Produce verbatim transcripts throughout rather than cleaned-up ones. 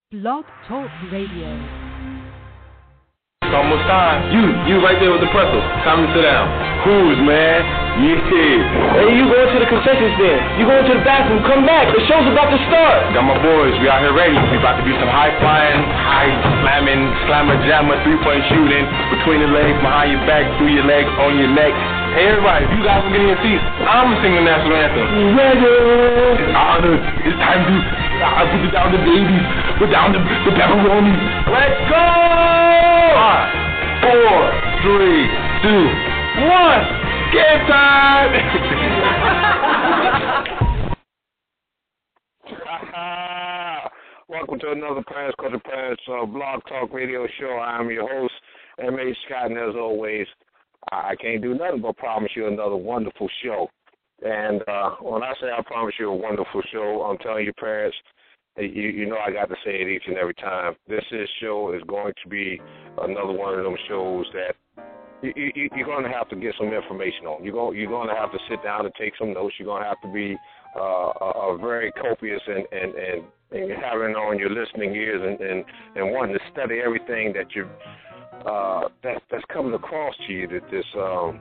Blog Talk Radio. It's almost time. You, you right there with the pretzel. Time to sit down. Who's, man? Yeah. Hey, you going to the concession stand. You going to the bathroom. Come back. The show's about to start. Got my boys. We out here ready. We about to be some high-flying, high-slamming, slammer-jammer, three-point shooting, between the legs, behind your back, through your legs, on your neck. Hey, everybody, if you guys will get in your seats, I'm going to sing the national anthem. Ready. It's honored. It's time to uh, put it down the babies. Put down the, the pepperoni. Let's go! Five, four, three, two, one. Game time! Welcome to another Parents Culture Parents uh, Blog Talk Radio Show. I'm your host, M A. Scott, and as always, I can't do nothing but promise you another wonderful show. And uh, when I say I promise you a wonderful show, I'm telling you, parents, you, you know I got to say it each and every time. This is show is going to be another one of them shows that you, you, you're going to have to get some information on. You're going, you're going to have to sit down and take some notes. You're going to have to be uh, a, a very copious and, and, and, and having on your listening ears and, and, and wanting to study everything that you're Uh, that, that's coming across to you this um,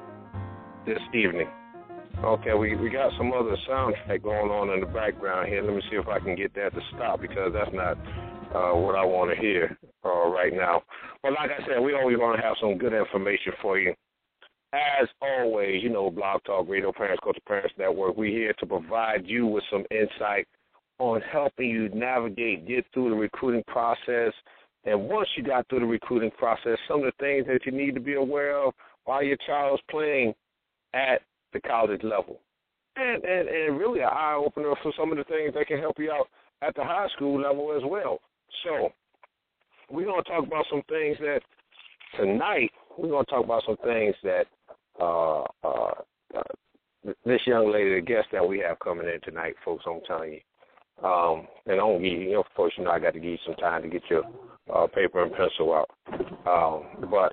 this evening. Okay, we, we got some other soundtrack going on in the background here. Let me see if I can get that to stop because that's not uh, what I want to hear uh, right now. But like I said, we always want to have some good information for you. As always, you know, Blog Talk Radio, Parents Culture Parents Network, we're here to provide you with some insight on helping you navigate, get through the recruiting process. And once you got through the recruiting process, some of the things that you need to be aware of while your child is playing at the college level. And, and, and really an eye-opener for some of the things that can help you out at the high school level as well. So we're going to talk about some things that tonight, we're going to talk about some things that uh, uh, uh, this young lady, the guest that we have coming in tonight, folks, I'm telling you. Um, and I don't give you, of course, you know, I got to give you some time to get your uh, paper and pencil out. Um, but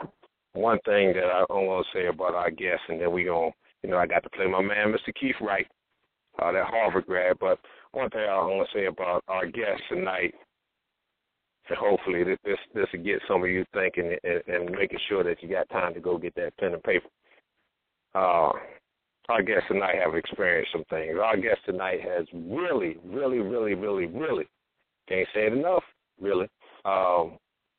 one thing that I, I'm going to say about our guest, and then we going to, you know, I got to play my man, Mister Keith Wright, uh, that Harvard grad. But one thing I want to say about our guest tonight, and hopefully this this, this will get some of you thinking and, and making sure that you got time to go get that pen and paper. Uh, Our guest tonight have experienced some things. Our guest tonight has really, really, really, really, really, can't say it enough, really, um,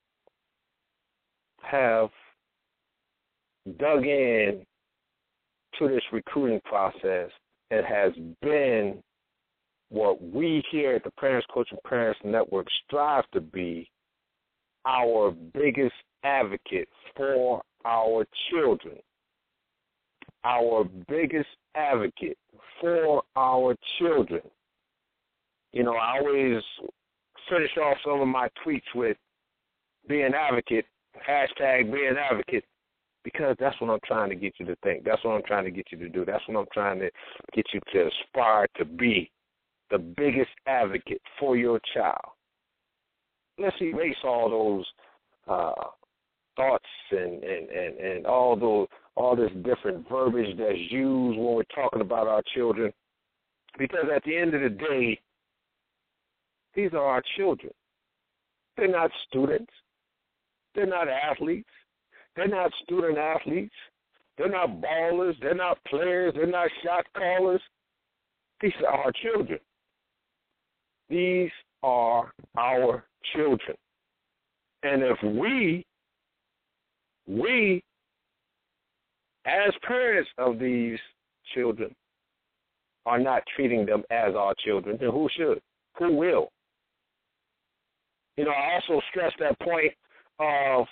have dug in to this recruiting process and has been what we here at the Parents Culture Parents Network strive to be, our biggest advocate for our children. Our biggest advocate for our children. You know, I always finish off some of my tweets with be an advocate, hashtag be an advocate, because that's what I'm trying to get you to think. That's what I'm trying to get you to do. That's what I'm trying to get you to aspire to be, the biggest advocate for your child. Let's erase all those uh, thoughts and, and, and, and all those all this different verbiage that's used when we're talking about our children, because at the end of the day, these are our children. They're not students. They're not athletes. They're not student athletes. They're not ballers. They're not players. They're not shot callers. These are our children. These are our children. And if we, we, as parents of these children, are not treating them as our children, then who should? Who will? You know, I also stress that point of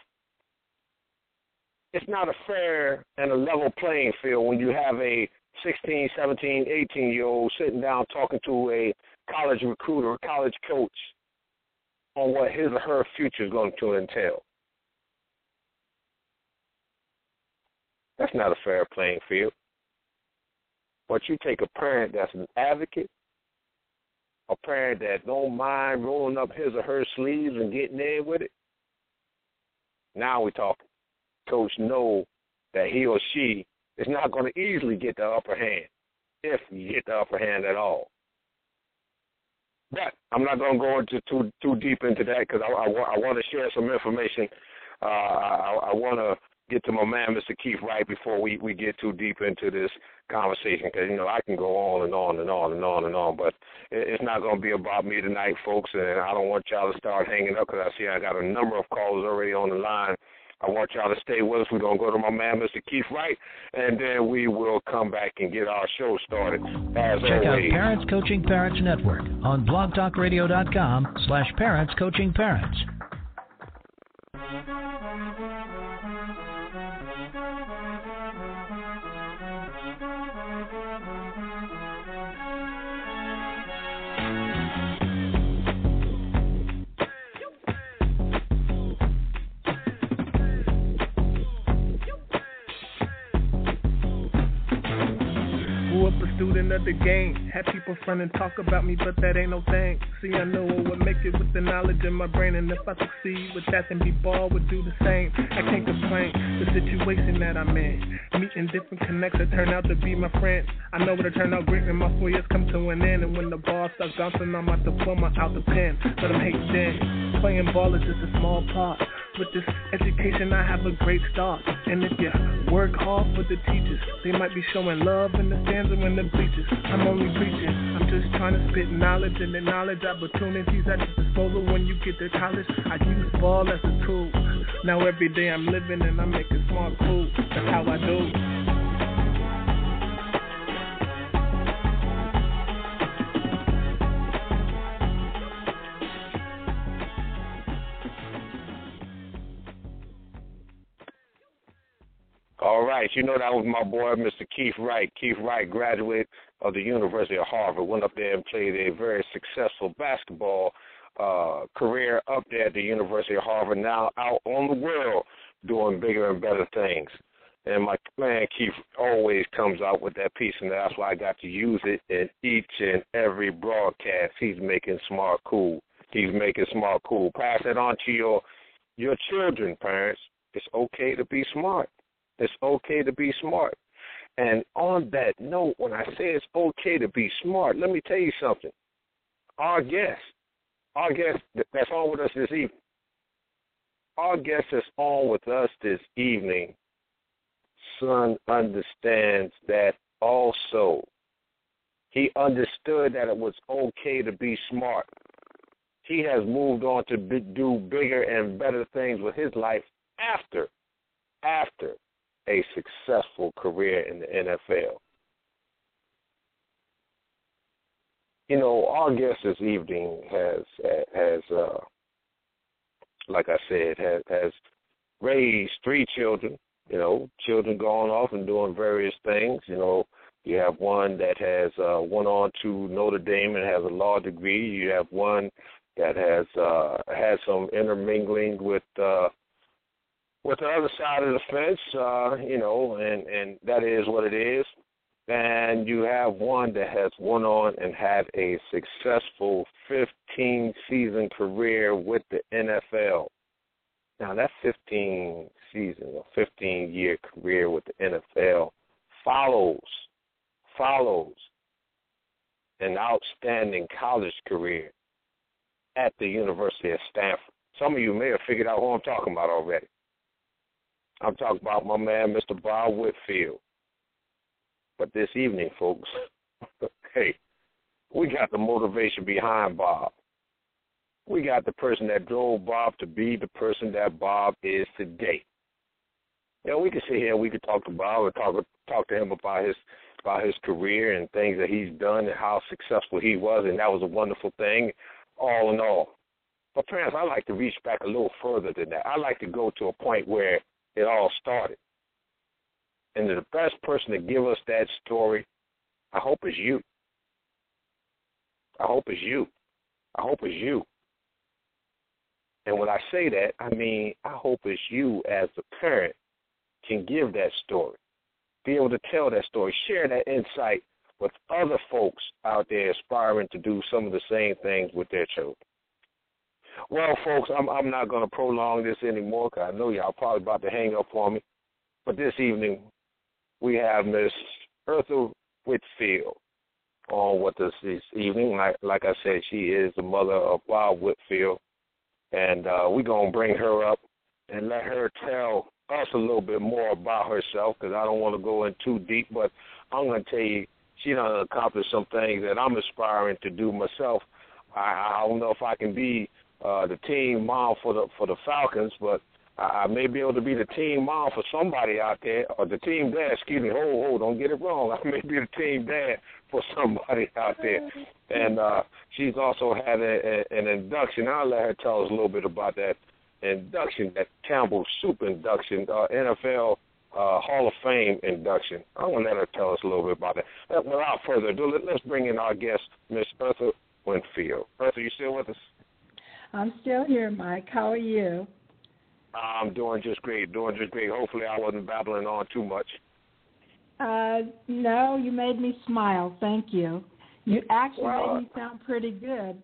it's not a fair and a level playing field when you have a sixteen, seventeen, eighteen-year-old sitting down talking to a college recruiter, a college coach on what his or her future is going to entail. That's not a fair playing field. But you take a parent that's an advocate, a parent that don't mind rolling up his or her sleeves and getting in with it. Now we're talking. Coach know that he or she is not going to easily get the upper hand, if you get the upper hand at all. But I'm not going to go into too too deep into that because I, I, I want to share some information. Uh, I, I want to get to my man, Mister Keith Wright, before we, we get too deep into this conversation because, you know, I can go on and on and on and on and on, but it, it's not going to be about me tonight, folks, and I don't want y'all to start hanging up because I see I got a number of callers already on the line. I want y'all to stay with us. We're going to go to my man, Mister Keith Wright, and then we will come back and get our show started. As Check always. out Parents Coaching Parents Network on blogtalkradio.com slash parents coaching parents. Student of the game, had people front and talk about me, but that ain't no thing. See, I know I would make it with the knowledge in my brain, and if I succeed with that, then B-Ball would do the same. I can't complain, the situation that I'm in, meeting different connects that turn out to be my friends. I know it'll turn out great when my four years come to an end, and when the ball starts bouncing, I'm out the diploma out the pen. But I'm hate then, playing ball is just a small part. With this education, I have a great start. And if you work hard for the teachers, they might be showing love in the stands and in the bleachers. I'm only preaching. I'm just trying to spit knowledge, and the knowledge opportunities at your disposal when you get to college. I use ball as a tool. Now every day I'm living and I'm making smart cool. That's how I do. All right, you know that was my boy, Mister Keith Wright. Keith Wright, graduate of the University of Harvard, went up there and played a very successful basketball uh, career up there at the University of Harvard, now out on the world doing bigger and better things. And my man Keith always comes out with that piece, and that's why I got to use it in each and every broadcast. He's making smart cool. He's making smart cool. Pass it on to your your children, parents. It's okay to be smart. It's okay to be smart. And on that note, when I say it's okay to be smart, let me tell you something. Our guest, our guest that's on with us this evening, our guest that's on with us this evening, son understands that also. He understood that it was okay to be smart. He has moved on to be, do bigger and better things with his life after, after. a successful career in the N F L. You know, our guest this evening has, has uh, like I said, has, has raised three children, you know, children going off and doing various things. You know, you have one that has uh, went on to Notre Dame and has a law degree. You have one that has uh, had some intermingling with uh, with the other side of the fence, uh, you know, and, and that is what it is. And you have one that has went on and had a successful fifteen-season career with the N F L. Now, that fifteen-season or fifteen-year career with the N F L follows, follows an outstanding college career at the University of Stanford. Some of you may have figured out who I'm talking about already. I'm talking about my man, Mister Bob Whitfield. But this evening, folks, hey, we got the motivation behind Bob. We got the person that drove Bob to be the person that Bob is today. You know, we can sit here and we can talk to Bob and talk talk to him about his about his career and things that he's done and how successful he was, and that was a wonderful thing, all in all. But parents, I like to reach back a little further than that. I like to go to a point where it all started. And the best person to give us that story, I hope is you. I hope it's you. I hope it's you. And when I say that, I mean I hope it's you as the parent can give that story, be able to tell that story, share that insight with other folks out there aspiring to do some of the same things with their children. Well, folks, I'm, I'm not going to prolong this anymore because I know y'all probably about to hang up on me. But this evening, we have Miss Eartha Whitfield. on with us this evening. Like like I said, she is the mother of Bob Whitfield, and uh, we're going to bring her up and let her tell us a little bit more about herself, because I don't want to go in too deep, but I'm going to tell you, she done accomplished some things that I'm aspiring to do myself. I, I don't know if I can be uh, the team mom for the for the Falcons, but I, I may be able to be the team mom for somebody out there, or the team dad, excuse me, hold, hold, don't get it wrong. I may be the team dad for somebody out there. And uh, she's also had a, a, an induction. I'll let her tell us a little bit about that induction, that Campbell Soup induction, uh, N F L uh, Hall of Fame induction. I'm going to let her tell us a little bit about that. Uh, without further ado, let, let's bring in our guest, Miss Eartha Winfield. Eartha, you still with us? I'm still here, Mike. How are you? I'm doing just great, doing just great. Hopefully I wasn't babbling on too much. Uh, no, you made me smile. Thank you. You actually well, made me sound pretty good.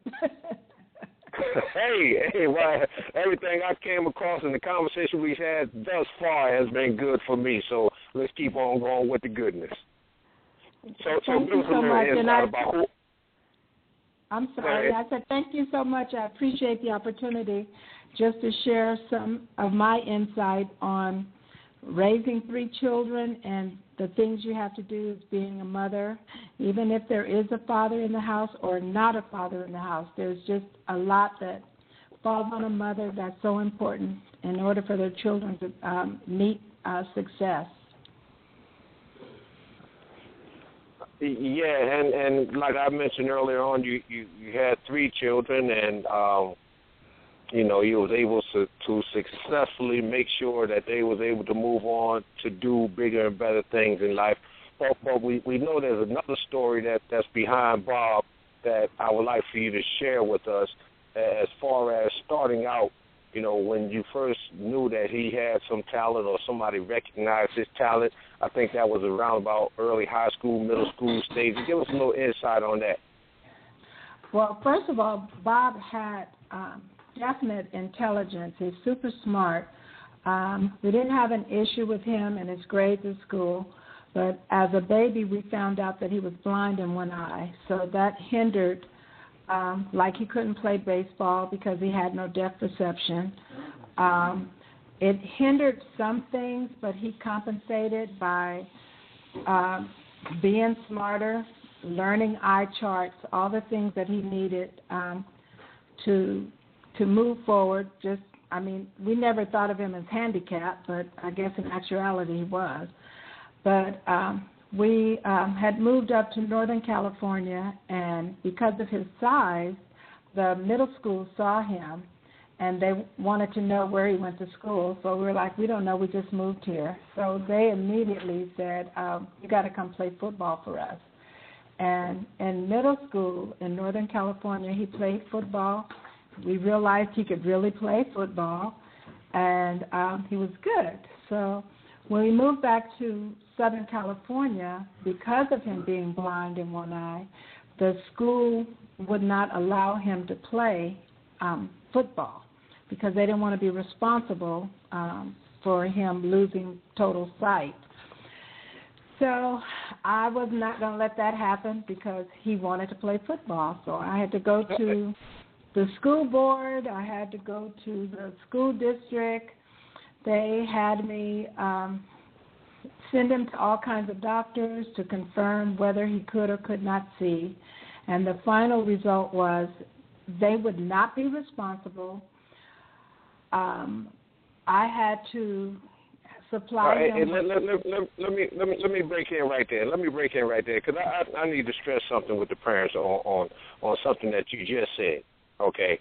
hey, hey, well, everything I came across in the conversation we've had thus far has been good for me, so let's keep on going with the goodness. So, so thank you so much. And I, about who, I'm sorry. I said thank you so much. I appreciate the opportunity just to share some of my insight on raising three children and the things you have to do as being a mother, even if there is a father in the house or not a father in the house. There's just a lot that falls on a mother that's so important in order for their children to um, meet uh, success. Yeah, and, and like I mentioned earlier on, you, you, you had three children, and um, you know, you was able to, to successfully make sure that they was able to move on to do bigger and better things in life. But, but we, we know there's another story that, that's behind Bob that I would like for you to share with us as far as starting out, you know, when you first knew that he had some talent or somebody recognized his talent. I think that was around about early high school, middle school stage. Give us a little insight on that. Well, first of all, Bob had um, definite intelligence. He's super smart. Um, we didn't have an issue with him and his grades at school, but as a baby we found out that he was blind in one eye, so that hindered, um, like he couldn't play baseball because he had no depth perception. Um, it hindered some things, but he compensated by um, being smarter, learning eye charts, all the things that he needed um, to to move forward. Just, I mean, we never thought of him as handicapped, but I guess in actuality he was. But um, we um, had moved up to Northern California, and because of his size, the middle school saw him, and they wanted to know where he went to school. So we were like, we don't know, we just moved here. So they immediately said, um, you got to come play football for us. And in middle school in Northern California, he played football. We realized he could really play football, and um, he was good. So when we moved back to Southern California, because of him being blind in one eye, the school would not allow him to play um, football because they didn't want to be responsible um, for him losing total sight. So I was not going to let that happen because he wanted to play football. So I had to go to the school board. I had to go to the school district. They had me um, send him to all kinds of doctors to confirm whether he could or could not see. And the final result was they would not be responsible. Um, I had to supply right, them. Let, let, let, let, let me let me let me break in right there. Let me break in right there because I, I I need to stress something with the parents on, on on something that you just said. Okay,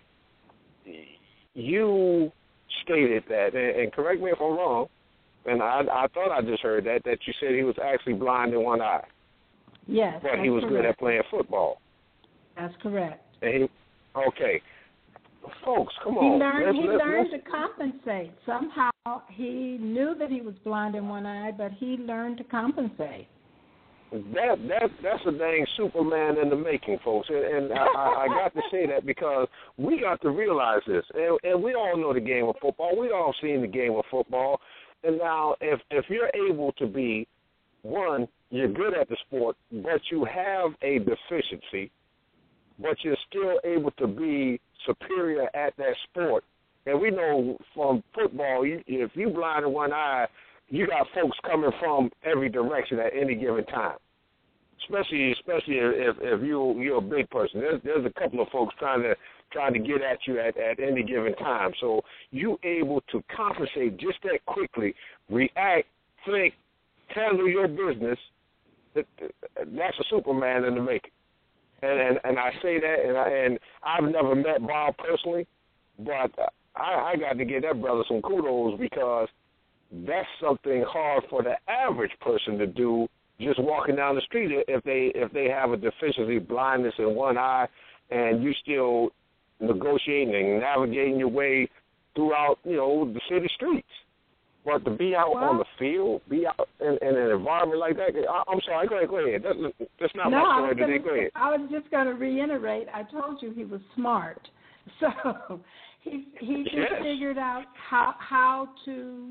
you stated that, and, and correct me if I'm wrong, and I I thought I just heard that that you said he was actually blind in one eye. Yes, but he was correct. good at playing football. That's correct. And he, okay. Folks, come he on. Learned, let's, he let's, learned let's, to compensate. Somehow he knew that he was blind in one eye, but he learned to compensate. That that that's a dang Superman in the making, folks. And, and I, I got to say that because we got to realize this. And, and we all know the game of football. We all seen the game of football. And now if if you're able to be, one, you're good at the sport, but you have a deficiency, but you're still able to be superior at that sport. And we know from football, you, if you blind in one eye, you got folks coming from every direction at any given time. Especially, especially if, if you you're a big person. There's there's a couple of folks trying to trying to get at you at, at any given time. So you able to compensate just that quickly, react, think, handle your business. That, that's a Superman in the making. And and, and I say that, and I, and I've never met Bob personally, but I, I got to give that brother some kudos because that's something hard for the average person to do. Just walking down the street, if they if they have a deficiency, blindness in one eye, and you still negotiating and navigating your way throughout, you know, the city streets. But to be out well, on the field, be out in, in an environment like that, I, I'm sorry, go ahead, go ahead. That, that's not no, my story today. Gonna, go ahead. I was just going to reiterate. I told you he was smart, so he he just yes. figured out how how to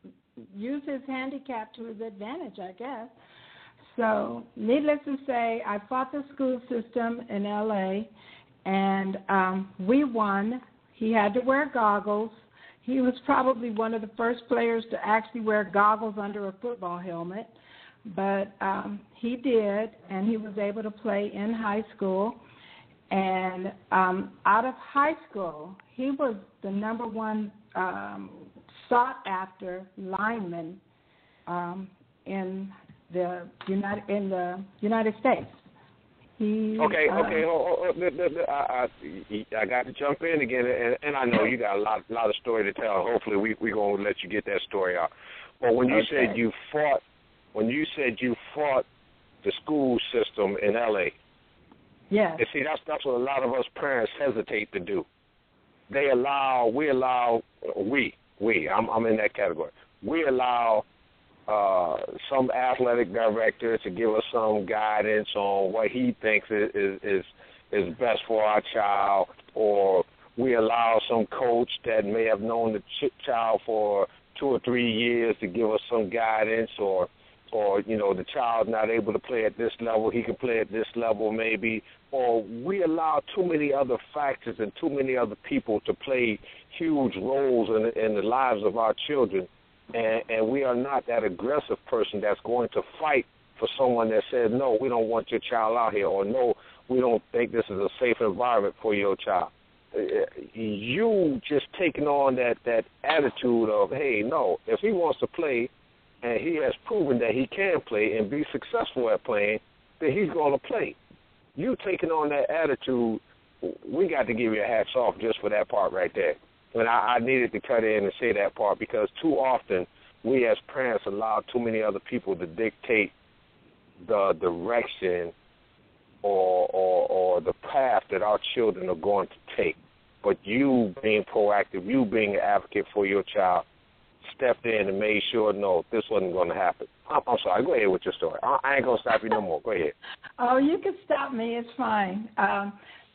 use his handicap to his advantage, I guess. So, needless to say, I fought the school system in L A, and um, we won. He had to wear goggles. He was probably one of the first players to actually wear goggles under a football helmet, but um, he did, and he was able to play in high school. And um, out of high school, he was the number one um, sought-after lineman um, in the United in the United States. He, okay, uh, okay. Oh, oh, oh, I, I, I got to jump in again, and, and I know you got a lot, lot of story to tell. Hopefully, we we gonna let you get that story out. But when you okay. said you fought, when you said you fought the school system in L A, yes. and see that's that's what a lot of us parents hesitate to do. They allow, we allow, we we I'm I'm in that category. We allow. Uh, some athletic director to give us some guidance on what he thinks is, is is is best for our child, or we allow some coach that may have known the ch- child for two or three years to give us some guidance, or or you know the child's not able to play at this level, he can play at this level maybe, or we allow too many other factors and too many other people to play huge roles in, in the lives of our children. And, and we are not that aggressive person that's going to fight for someone that says, no, we don't want your child out here, or no, we don't think this is a safe environment for your child. You just taking on that, that attitude of, hey, no, if he wants to play and he has proven that he can play and be successful at playing, then he's going to play. You taking on that attitude, we got to give you a hats off just for that part right there. And I, I needed to cut in and say that part because too often we as parents allow too many other people to dictate the direction or, or, or the path that our children are going to take. But you being proactive, you being an advocate for your child, stepped in and made sure, no, this wasn't going to happen. I'm, I'm sorry. Go ahead with your story. I, I ain't going to stop you no more. Go ahead. Oh, you can stop me. It's fine. Um,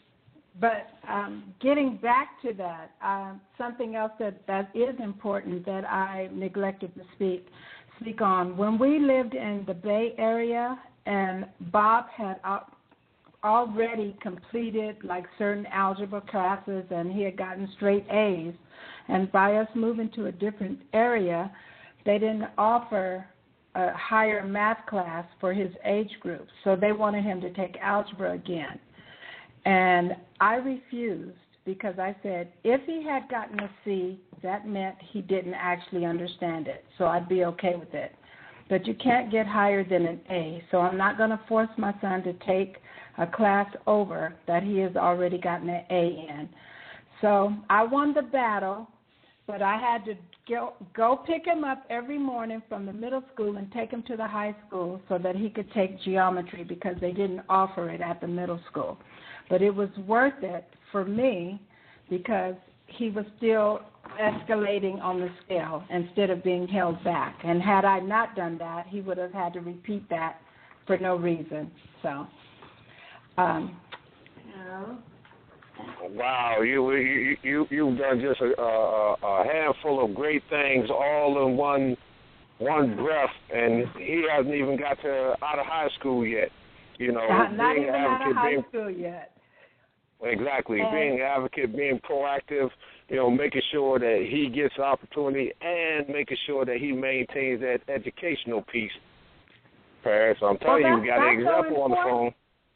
But um, getting back to that, uh, something else that, that is important that I neglected to speak speak on. When we lived in the Bay Area and Bob had uh, already completed like certain algebra classes and he had gotten straight A's, and by us moving to a different area, they didn't offer a higher math class for his age group, so they wanted him to take algebra again. And I refused because I said if he had gotten a C, that meant he didn't actually understand it, so I'd be okay with it. But you can't get higher than an A, so I'm not going to force my son to take a class over that he has already gotten an A in. So I won the battle, but I had to go, go pick him up every morning from the middle school and take him to the high school so that he could take geometry because they didn't offer it at the middle school. But it was worth it for me because he was still escalating on the scale instead of being held back. And had I not done that, he would have had to repeat that for no reason. So, um, you know. Wow, you you you you've done just a, a, a handful of great things all in one one breath, and he hasn't even got to out of high school yet. You know, not, not being even an out advocate, of high being, school yet. Exactly, and, being an advocate, being proactive, you know, making sure that he gets opportunity and making sure that he maintains that educational piece. Paris, I'm telling well, you, we got an example so on the phone.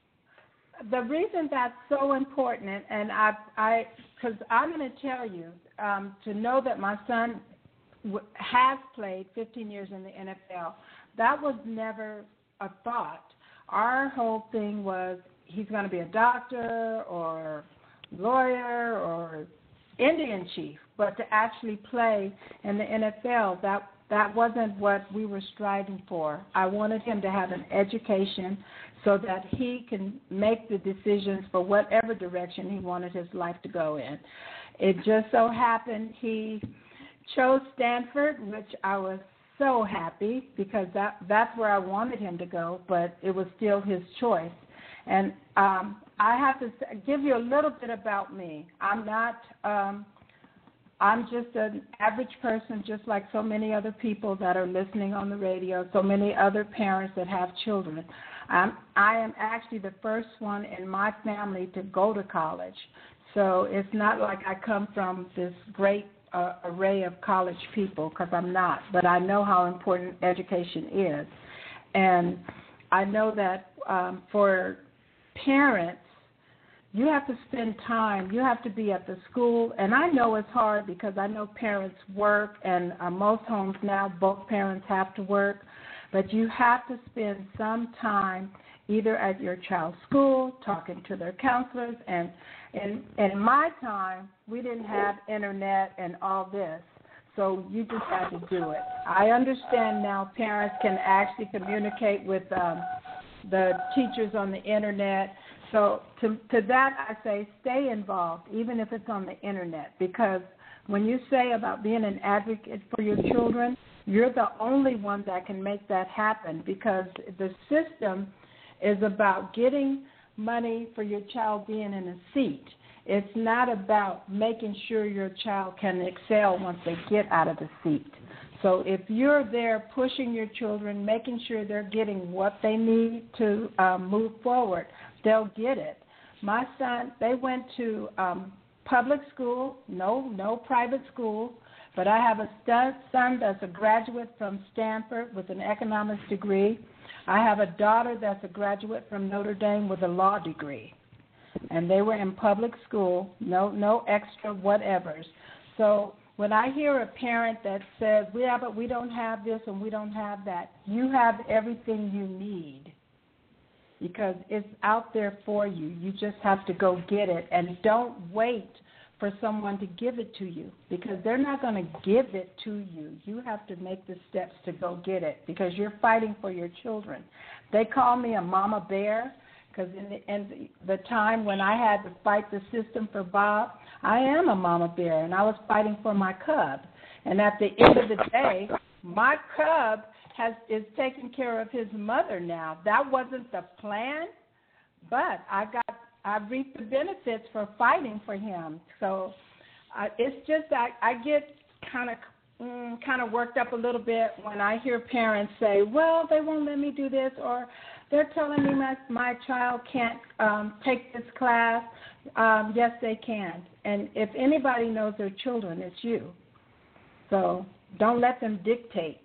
The reason that's so important, and I, I, because I'm going to tell you, um, to know that my son w- has played fifteen years in the N F L, that was never a thought. Our whole thing was he's going to be a doctor or lawyer or Indian chief, but to actually play in the N F L, that that wasn't what we were striving for. I wanted him to have an education so that he can make the decisions for whatever direction he wanted his life to go in. It just so happened he chose Stanford, which I was so happy because that that's where I wanted him to go, but it was still his choice. And um, I have to give you a little bit about me. I'm not, um, I'm just an average person, just like so many other people that are listening on the radio, so many other parents that have children. Um, I am actually the first one in my family to go to college. So it's not like I come from this great uh, array of college people, because I'm not. But I know how important education is. And I know that um, for parents, you have to spend time. You have to be at the school. And I know it's hard because I know parents work, and uh, most homes now, both parents have to work. But you have to spend some time either at your child's school, talking to their counselors. And in, in my time, we didn't have internet and all this. So you just had to do it. I understand now parents can actually communicate with um, the teachers on the internet. So to, to that I say stay involved, even if it's on the internet, because when you say about being an advocate for your children, you're the only one that can make that happen, because the system is about getting money for your child being in a seat. It's not about making sure your child can excel once they get out of the seat. So if you're there pushing your children, making sure they're getting what they need to um, move forward, they'll get it. My son, they went to um, public school, no, no private school, but I have a son that's a graduate from Stanford with an economics degree. I have a daughter that's a graduate from Notre Dame with a law degree. And they were in public school, no no extra whatevers. So when I hear a parent that says, yeah, but we don't have this and we don't have that, you have everything you need, because it's out there for you. You just have to go get it, and don't wait for someone to give it to you, because they're not going to give it to you. You have to make the steps to go get it, because you're fighting for your children. They call me a mama bear, because in the, in the time when I had to fight the system for Bob, I am a mama bear, and I was fighting for my cub. And at the end of the day, my cub has is taking care of his mother now. That wasn't the plan, but I got I reaped the benefits for fighting for him. So uh, it's just I, I get kind of mm, kind of worked up a little bit when I hear parents say, well, they won't let me do this, or they're telling me my, my child can't um, take this class. Um, yes, they can. And if anybody knows their children, it's you. So don't let them dictate.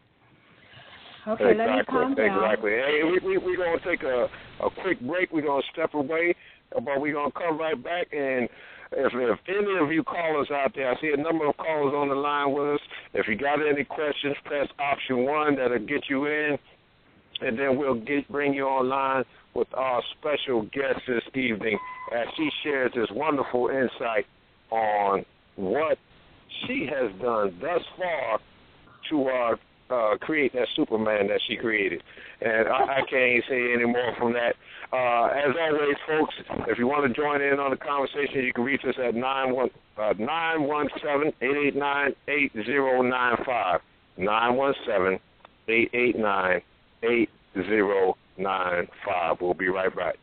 Okay, exactly, let me calm down. Exactly. Hey, we, we, we're going to take a, a quick break. We're going to step away, but we're going to come right back. And if, if any of you callers out there, I see a number of callers on the line with us. If you got any questions, press option one. That'll get you in. And then we'll get, bring you online with our special guest this evening as she shares this wonderful insight on what she has done thus far to uh, uh, create that Superman that she created. And I, I can't say any more from that. Uh, as always, folks, if you want to join in on the conversation, you can reach us at nine one seven, eight eight nine, eight zero nine five. nine one seven, eight eight nine, eight zero nine five. We'll be right back.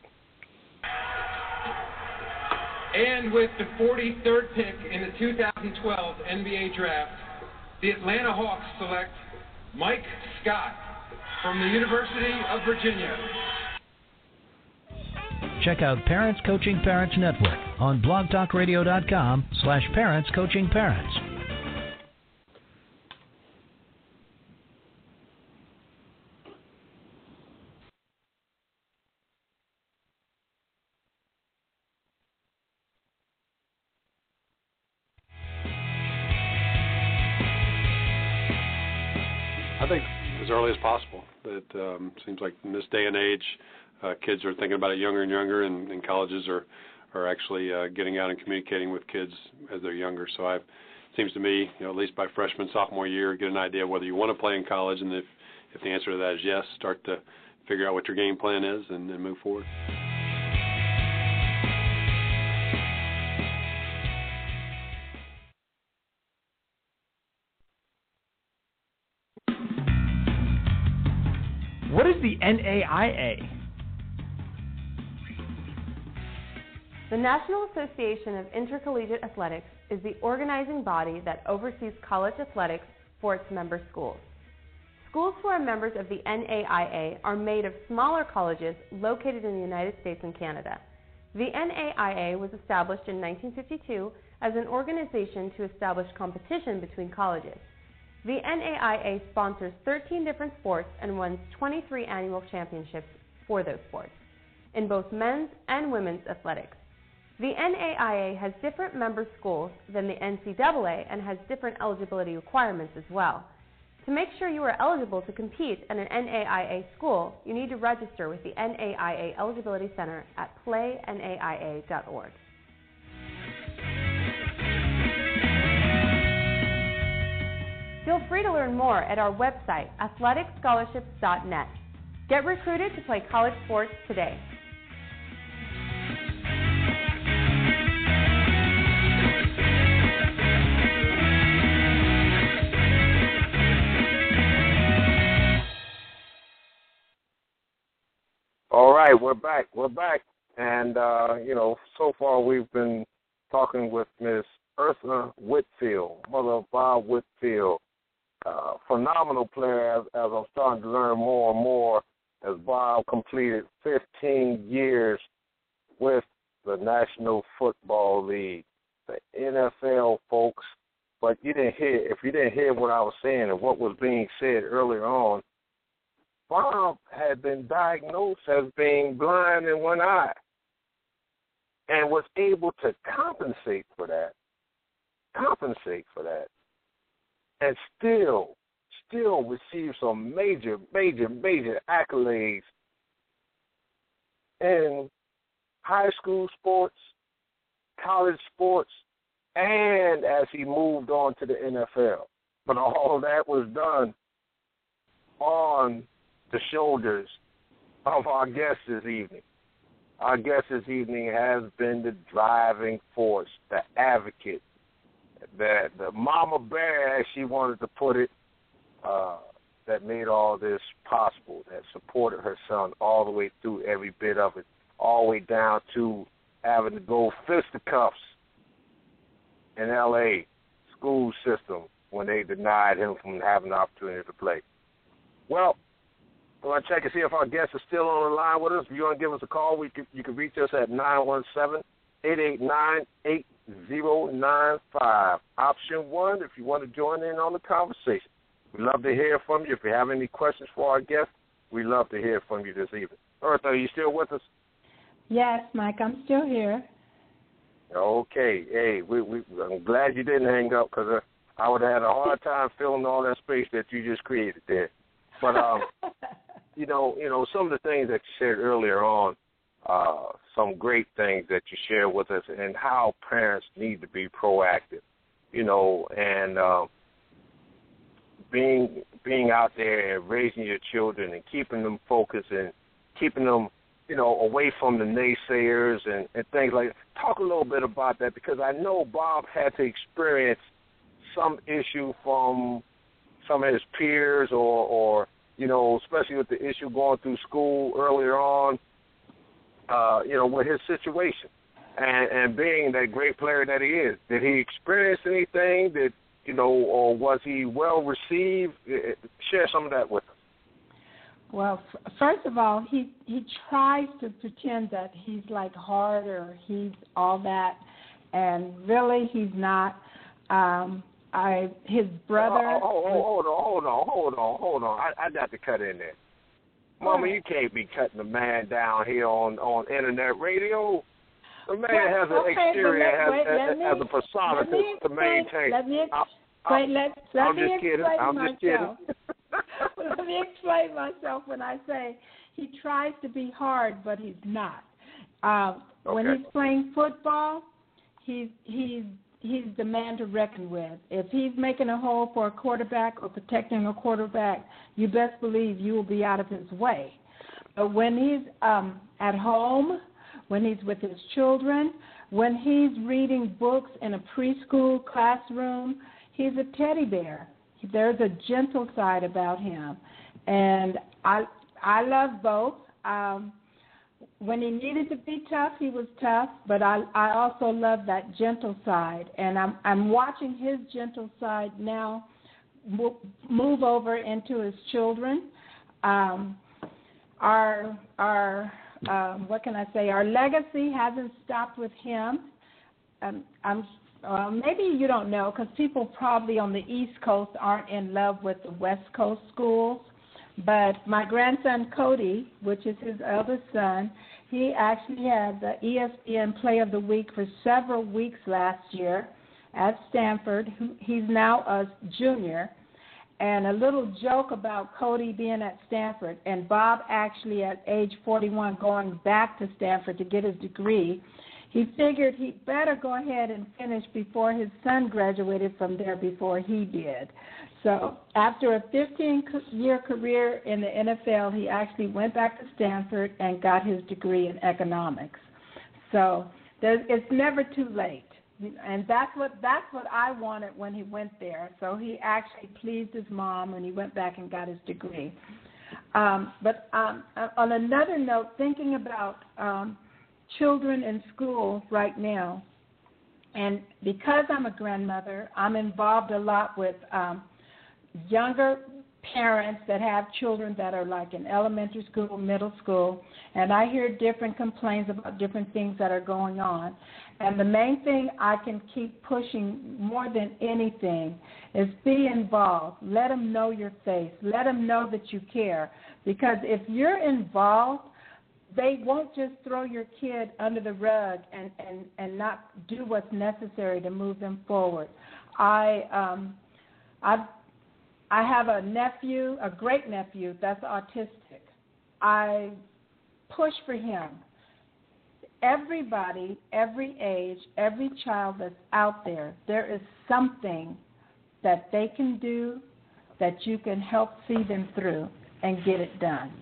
And with the forty-third pick in the two thousand twelve N B A Draft, the Atlanta Hawks select Mike Scott from the University of Virginia. Check out Parents Coaching Parents Network on blogtalkradio.com slash parents coaching parents. I think as early as possible. It um, seems like in this day and age, uh, kids are thinking about it younger and younger, and, and colleges are are actually uh, getting out and communicating with kids as they're younger. So I, it seems to me, you know, at least by freshman, sophomore year, get an idea of whether you want to play in college, and if, if the answer to that is yes, start to figure out what your game plan is and, and move forward. What is the N A I A? The National Association of Intercollegiate Athletics is the organizing body that oversees college athletics for its member schools. Schools who are members of the N A I A are made of smaller colleges located in the United States and Canada. The N A I A was established in nineteen fifty-two as an organization to establish competition between colleges. The N A I A sponsors thirteen different sports and wins twenty-three annual championships for those sports, in both men's and women's athletics. The N A I A has different member schools than the N C double A and has different eligibility requirements as well. To make sure you are eligible to compete at an N A I A school, you need to register with the N A I A Eligibility Center at play N A I A dot org. Feel free to learn more at our website, athletic scholarships dot net. Get recruited to play college sports today. All right, we're back. We're back. And, uh, you know, so far we've been talking with Miss Eartha Whitfield, mother of Bob Whitfield. Uh, phenomenal player, as, as I'm starting to learn more and more, as Bob completed fifteen years with the National Football League, the N F L, folks. But you didn't hear, if you didn't hear what I was saying and what was being said earlier on, Bob had been diagnosed as being blind in one eye and was able to compensate for that, compensate for that, and still, still receive some major, major, major accolades in high school sports, college sports, and as he moved on to the N F L. But all of that was done on the shoulders of our guest this evening. Our guest this evening has been the driving force, the advocate, the, the mama bear, as she wanted to put it, uh, that made all this possible, that supported her son all the way through every bit of it, all the way down to having to go fisticuffs in L A school system when they denied him from having the opportunity to play. Well, I want to check and see if our guest is still on the line with us. If you want to give us a call, we can, you can reach us at nine one seven, eight eight nine, eight zero nine five. Option one, if you want to join in on the conversation. We'd love to hear from you. If you have any questions for our guest, we'd love to hear from you this evening. Eartha, are you still with us? Yes, Mike, I'm still here. Okay. Hey, we, we, I'm glad you didn't hang up because uh, I would have had a hard time filling all that space that you just created there. But, um, you know, you know, some of the things that you shared earlier on, uh, some great things that you shared with us and how parents need to be proactive, you know, and um, being being out there and raising your children and keeping them focused and keeping them, you know, away from the naysayers and, and things like that. Talk a little bit about that because I know Bob had to experience some issue from some of his peers or, or you know, especially with the issue going through school earlier on, uh, you know, with his situation. And, and being that great player that he is, did he experience anything? Did you know, or was he well received? Share some of that with us. Well, f- first of all, he he tries to pretend that he's like hard or he's all that, and really he's not. Um, I his brother. Oh, oh, oh, hold on, hold on, hold on, hold on. I, I got to cut in there. Mama, you can't be cutting the man down here on, on internet radio. The man well, has an okay, exterior, let, wait, has, me, has a persona to, me to maintain. Let me I, wait, let, let I'm me just kidding. explain I'm myself. just kidding. Let me explain myself when I say he tries to be hard, but he's not. Um, okay. When he's playing football, he's he's he's the man to reckon with. If he's making a hole for a quarterback or protecting a quarterback, you best believe you will be out of his way. But when he's um, at home, when he's with his children, when he's reading books in a preschool classroom, he's a teddy bear. There's a gentle side about him, and I I love both. Um, when he needed to be tough, he was tough, but I I also love that gentle side, and I'm I'm watching his gentle side now move over into his children. Um, our our um, what can I say? Our legacy hasn't stopped with him. Um, I'm. Uh, maybe you don't know because people probably on the East Coast aren't in love with the West Coast schools. But my grandson Cody, which is his eldest son, he actually had the E S P N Play of the Week for several weeks last year at Stanford. He's now a junior. And a little joke about Cody being at Stanford and Bob actually at age forty-one going back to Stanford to get his degree. He figured he'd better go ahead and finish before his son graduated from there before he did. So after a fifteen-year career in the N F L, he actually went back to Stanford and got his degree in economics. So there's, it's never too late. And that's what that's what I wanted when he went there. So he actually pleased his mom when he went back and got his degree. Um, but um, on another note, thinking about um, children in school right now, and because I'm a grandmother, I'm involved a lot with um, younger parents that have children that are like in elementary school, middle school, and I hear different complaints about different things that are going on. And the main thing I can keep pushing more than anything is be involved. Let them know your face. Let them know that you care. Because if you're involved, they won't just throw your kid under the rug and, and, and not do what's necessary to move them forward. I um, I I have a nephew, a great nephew that's autistic. I push for him. Everybody, every age, every child that's out there, there is something that they can do that you can help see them through and get it done.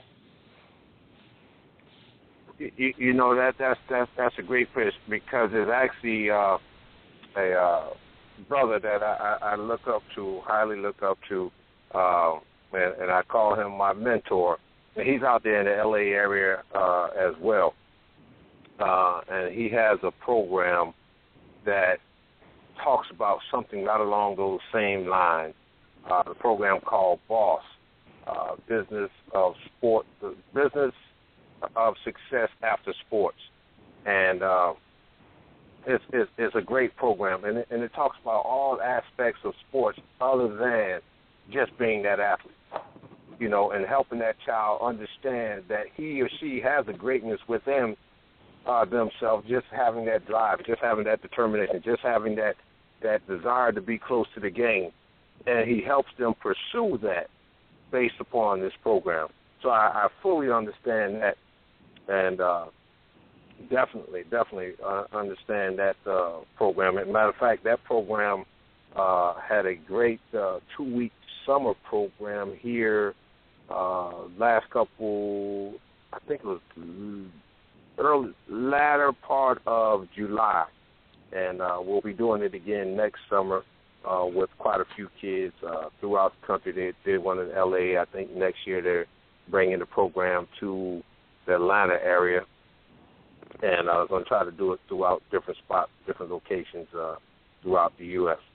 You, you know that that's that's that's a great push because there's actually uh, a uh, brother that I, I look up to, highly look up to, uh, and, and I call him my mentor. And he's out there in the L A area uh, as well, uh, and he has a program that talks about something right along those same lines. Uh, the program called BOSS, uh, Business of Sport, the Business of Success After Sports, and uh, it's, it's it's a great program, and it, and it talks about all aspects of sports other than just being that athlete, you know, and helping that child understand that he or she has a greatness within uh, themselves, just having that drive, just having that determination, just having that that desire to be close to the game, and he helps them pursue that based upon this program. So I, I fully understand that. And uh, definitely, definitely uh, understand that uh, program. As a matter of fact, that program uh, had a great uh, two-week summer program here uh, last couple, I think it was early, latter part of July. And uh, we'll be doing it again next summer uh, with quite a few kids uh, throughout the country. They did one in L A. I think next year they're bringing the program to the Atlanta area, and I was going to try to do it throughout different spots, different locations uh, throughout the U S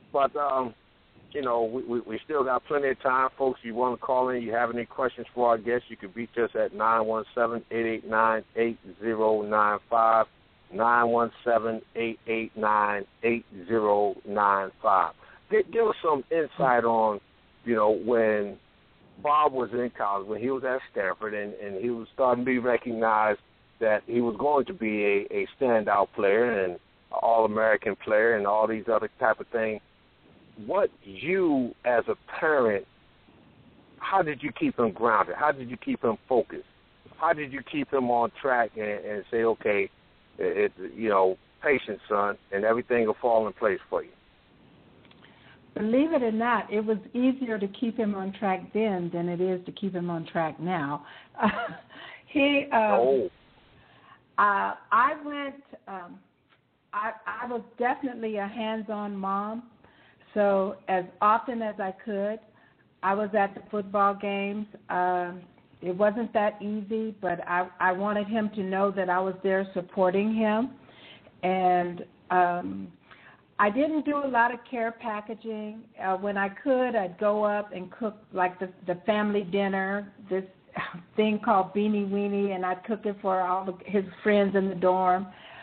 But, um, you know, we, we, we still got plenty of time, folks. You want to call in, you have any questions for our guests, you can reach us at nine one seven, eight eight nine, eight zero nine five, nine one seven, eight eight nine, eight zero nine five. Give, give us some insight on, you know, when Bob was in college, when he was at Stanford, and, and he was starting to be recognized that he was going to be a, a standout player and All-American player and all these other type of things. What you, as a parent, how did you keep him grounded? How did you keep him focused? How did you keep him on track and, and say, okay, it, you know, patience, son, and everything will fall in place for you? Believe it or not, it was easier to keep him on track then than it is to keep him on track now. Uh, he, um, oh. uh, I went. Um, I, I was definitely a hands-on mom. So as often as I could, I was at the football games. Um, it wasn't that easy, but I, I wanted him to know that I was there supporting him. And um, I didn't do a lot of care packaging. Uh, when I could, I'd go up and cook like the, the family dinner, this thing called Beanie Weenie, and I'd cook it for all the, his friends in the dorm.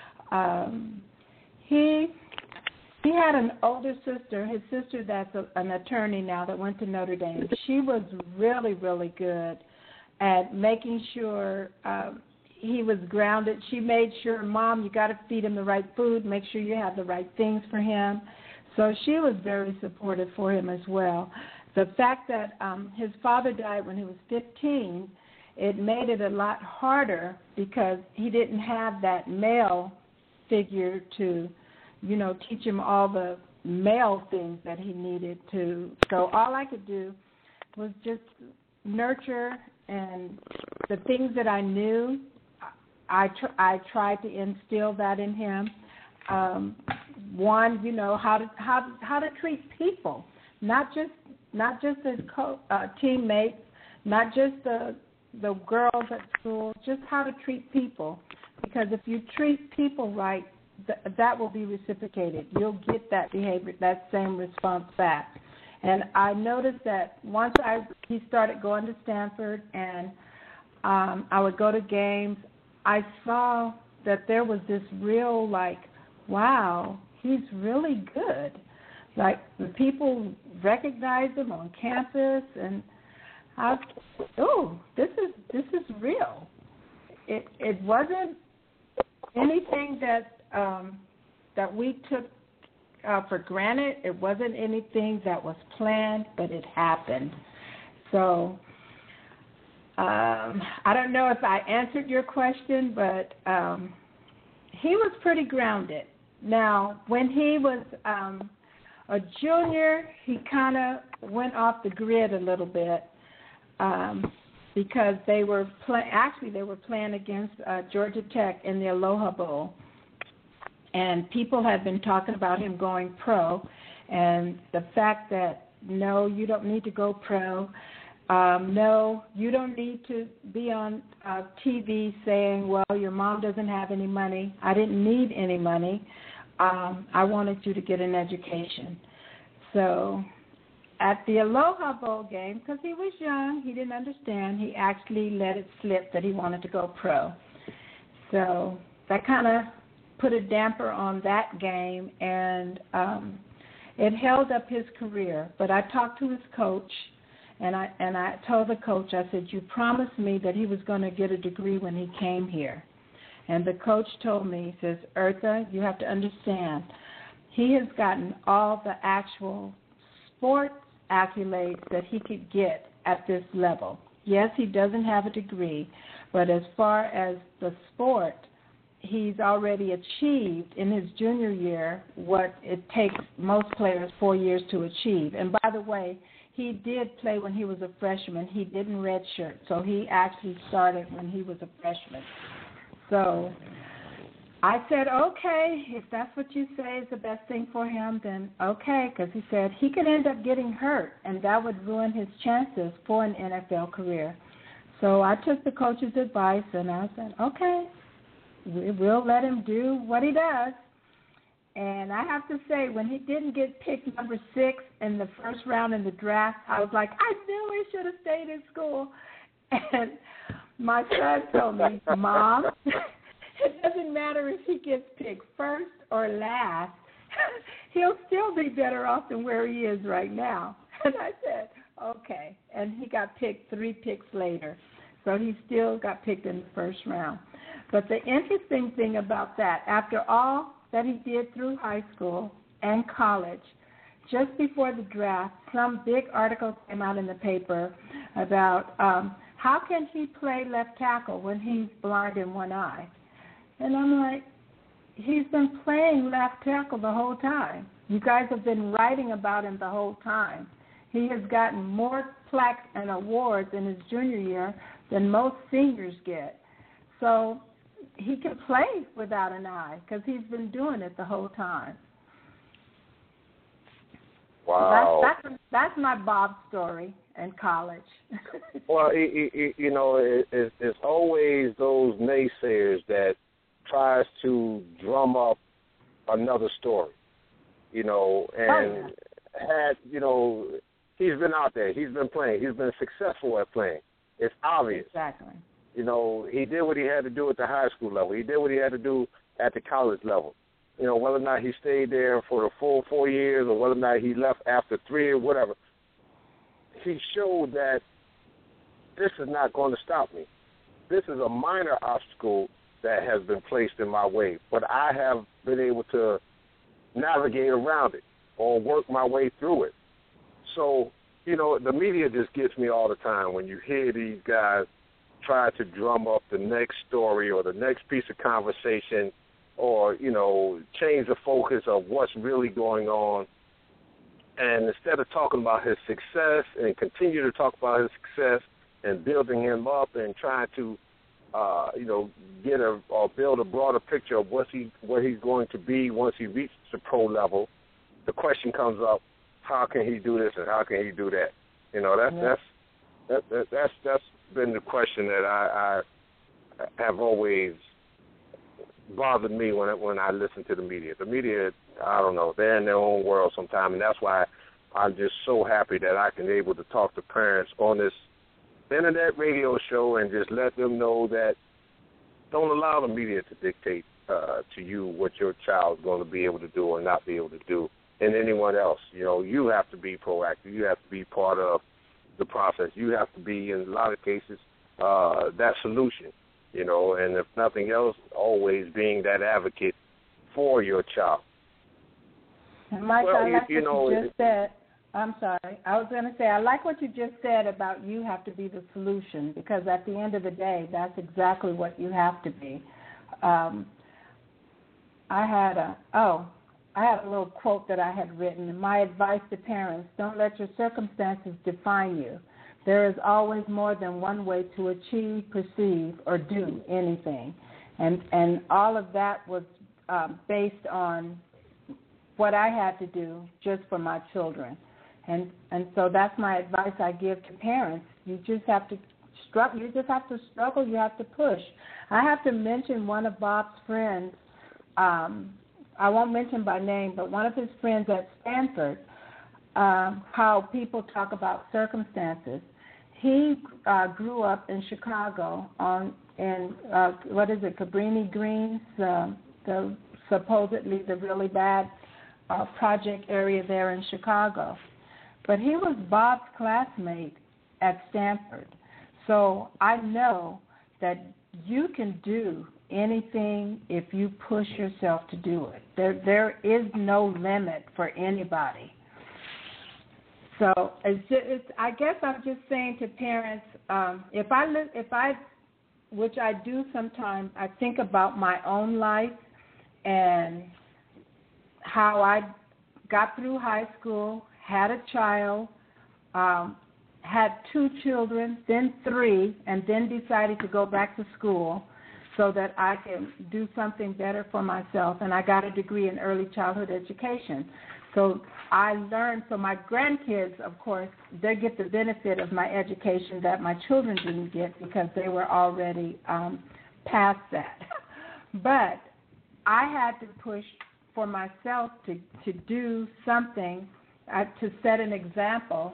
Um, he... He had an older sister, his sister that's a, an attorney now that went to Notre Dame. She was really, really good at making sure um, he was grounded. She made sure, Mom, you got to feed him the right food, make sure you have the right things for him. So she was very supportive for him as well. The fact that um, his father died when he was fifteen, it made it a lot harder because he didn't have that male figure to you know, teach him all the male things that he needed to. So all I could do was just nurture, and the things that I knew, I tr- I tried to instill that in him. Um, one, you know, how to how how to treat people, not just not just as co- uh, teammates, not just the the girls at school, just how to treat people. Because if you treat people right, Th- that will be reciprocated. You'll get that behavior, that same response back. And I noticed that once I he started going to Stanford and um, I would go to games, I saw that there was this real, like, wow, he's really good. Like, the people recognize him on campus, and I, oh, this is this is real. It it wasn't anything that Um, that we took uh, for granted. It wasn't anything that was planned, but it happened. So um, I don't know if I answered your question, but um, he was pretty grounded. Now, when he was um, a junior, he kind of went off the grid a little bit um, because they were play- actually they were playing against uh, Georgia Tech in the Aloha Bowl. And people have been talking about him going pro, and the fact that, no, you don't need to go pro. Um, no, you don't need to be on uh, T V saying, well, your mom doesn't have any money. I didn't need any money. Um, I wanted you to get an education. So at the Aloha Bowl game, because he was young, he didn't understand, he actually let it slip that he wanted to go pro. So that kind of put a damper on that game, and um, it held up his career. But I talked to his coach, and I and I told the coach, I said, you promised me that he was going to get a degree when he came here. And the coach told me, he says, Eartha, you have to understand, he has gotten all the actual sports accolades that he could get at this level. Yes, he doesn't have a degree, but as far as the sport, he's already achieved in his junior year what it takes most players four years to achieve. And by the way, he did play when he was a freshman. He didn't redshirt, so he actually started when he was a freshman. So I said, okay, if that's what you say is the best thing for him, then okay, because he said he could end up getting hurt, and that would ruin his chances for an N F L career. So I took the coach's advice, and I said, okay, we'll let him do what he does. And I have to say, when he didn't get picked number six in the first round in the draft, I was like, I knew he should have stayed in school. And my son told me, Mom, it doesn't matter if he gets picked first or last. He'll still be better off than where he is right now. And I said, okay. And he got picked three picks later. So he still got picked in the first round. But the interesting thing about that, after all that he did through high school and college, just before the draft, some big article came out in the paper about um, how can he play left tackle when he's blind in one eye? And I'm like, he's been playing left tackle the whole time. You guys have been writing about him the whole time. He has gotten more plaques and awards in his junior year than most seniors get. So he can play without an eye because he's been doing it the whole time. Wow. So that's, that's, that's my Bob story in college. Well, it, it, you know, it, it, it's always those naysayers that tries to drum up another story, you know, and oh, yeah. had, you know, he's been out there. He's been playing. He's been successful at playing. It's obvious. Exactly. You know, he did what he had to do at the high school level. He did what he had to do at the college level. You know, whether or not he stayed there for the full four years or whether or not he left after three or whatever, he showed that this is not going to stop me. This is a minor obstacle that has been placed in my way, but I have been able to navigate around it or work my way through it. So, you know, the media just gets me all the time when you hear these guys try to drum up the next story or the next piece of conversation or, you know, change the focus of what's really going on. And instead of talking about his success and continue to talk about his success and building him up and trying to, uh, you know, get a or build a broader picture of what he what he's going to be once he reaches the pro level, the question comes up: how can he do this and how can he do that? You know, that's yeah. that's that, that, that's that's been the question that I, I have always bothered me when I, when I listen to the media. The media, I don't know, they're in their own world sometimes, and that's why I'm just so happy that I can be able to talk to parents on this internet radio show and just let them know that don't allow the media to dictate uh, to you what your child's going to be able to do or not be able to do, and anyone else. You know, you have to be proactive. You have to be part of the process. You have to be, in a lot of cases, uh, that solution. You know, and if nothing else, always being that advocate for your child. And Mike, well, I like you, you what know, you just said. I'm sorry. I was going to say, I like what you just said about you have to be the solution, because at the end of the day, that's exactly what you have to be. Um, I had a, oh, I had a little quote that I had written. My advice to parents: don't let your circumstances define you. There is always more than one way to achieve, perceive, or do anything. And and all of that was um, based on what I had to do just for my children. And and so that's my advice I give to parents. You just have to struggle. You just have to struggle. You have to push. I have to mention one of Bob's friends. Um, I won't mention by name, but one of his friends at Stanford, um, how people talk about circumstances. He uh, grew up in Chicago on in uh, what is it, Cabrini Greens, uh, the supposedly the really bad uh, project area there in Chicago. But he was Bob's classmate at Stanford, so I know that you can do anything if you push yourself to do it. There there is no limit for anybody. So it's just, it's, I guess I'm just saying to parents, um, if I li- if I, which I do sometimes, I think about my own life and how I got through high school, had a child, um, had two children, then three, and then decided to go back to school so that I can do something better for myself. And I got a degree in early childhood education. So I learned, so my grandkids, of course, they get the benefit of my education that my children didn't get because they were already um, past that. But I had to push for myself to, to do something, uh, to set an example,